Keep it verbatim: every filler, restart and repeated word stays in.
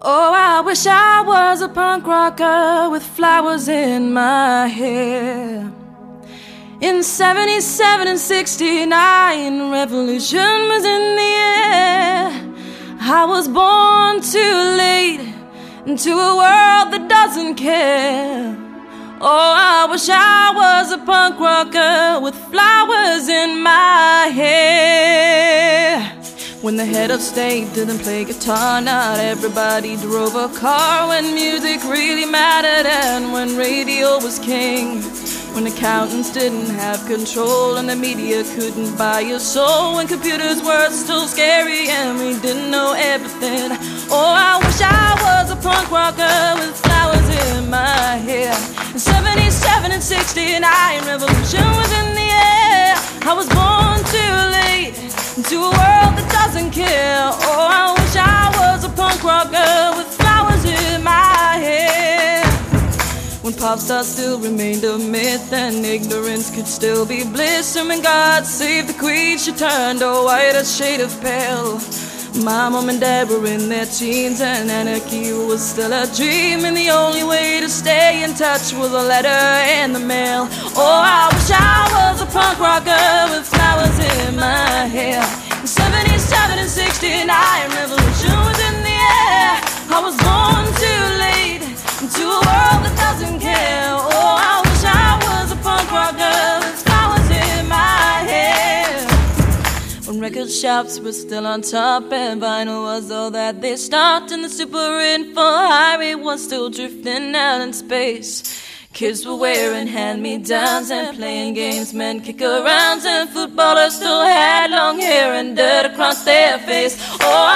Oh, I wish I was a punk rocker with flowers in my hair. In seventy-seven and sixty-nine, revolution was in the air. I was born too late into a world that doesn't care. Oh, I wish I was a punk rocker with flowers in my hair. When the head of state didn't play guitar, not everybody drove a car. When music really mattered and when radio was king. When accountants didn't have control and the media couldn't buy your soul. When computers were still scary and we didn't know everything. Oh, I wish I was a punk rocker with flowers in my hair. In seventy-seven and sixty-nine, revolution was in the air. I was born too late into a world that doesn't care. Oh, I wish I was a punk rocker with flowers in my hair. When pop stars still remained a myth and ignorance could still be bliss. And when God saved the queen, she turned a whiter shade of pale. My mom and dad were in their teens and anarchy was still a dream. And the only way to stay in touch was a letter in the mail. Oh, I wish I was a punk rocker with flowers in my hair. In seventy-seven and sixty-nine, revolution was in the air. I was born too late into a world that doesn't care. Oh, I wish I was a punk rocker with flowers in my hair. When record shops were still on top and vinyl was all that they stopped, and the super info highway was still drifting out in space. Kids were wearing hand-me-downs and playing games, men kick-arounds, and footballers still had long hair and dirt across their face. Oh,